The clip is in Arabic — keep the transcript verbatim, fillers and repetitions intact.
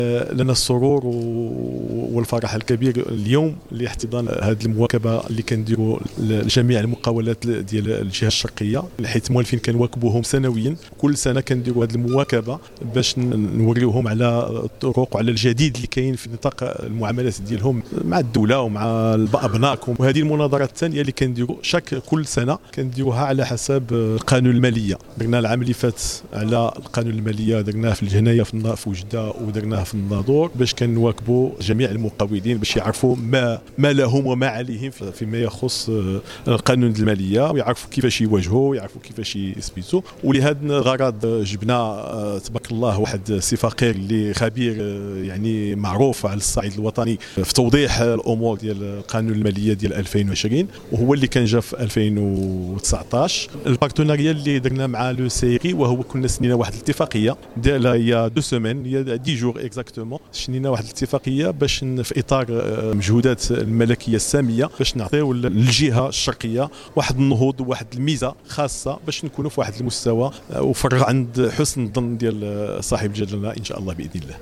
لنا السرور والفرح الكبير اليوم لاحتضان هذه المواكبه اللي كنديروا لجميع المقاولات ديال الجهه الشرقيه، حيت موالفين كنواكبوهم سنويا. كل سنه كنديروا هذه المواكبه باش نوريوهم على الطرق وعلى الجديد اللي كاين في نطاق المعاملات ديالهم مع الدوله ومع ابنائكم. وهذه المناظرات الثانيه اللي كنديروا شك كل سنه كنديروها على حسب القانون الماليه. درنا العام اللي فات على القانون الماليه، درناه في الجنايه في وجده ودرناه في الناظور باش كنواكبوا جميع المقاولين باش يعرفوا ما ما لهم وما عليهم فيما يخص القانون الماليه، ويعرفوا كيفاش يواجهوا ويعرفوا كيفاش يثبتوا. ولهذا الغرض جبنا تبارك الله واحد سي فقير اللي خبير يعني معروف على الصعيد الوطني في توضيح الامور ديال القانون الماليه ديال ألفين وعشرين، وهو اللي كان جا في ألفين وتسعطاش. البارتناريا اللي درنا مع لو سيري، وهو كنا سنينا واحد الاتفاقيه ديالها هي دو سيمين، هي عشرة جور اكزاكتومون. شنينا واحد الاتفاقيه باش في اطار مجهودات الملكيه الساميه باش نعطيو للجهه الشرقيه واحد النهوض وواحد الميزه خاصه باش نكونوا في واحد المستوى وفرغ عند حسن الظن ديال صاحب جلاله ان شاء الله باذن الله.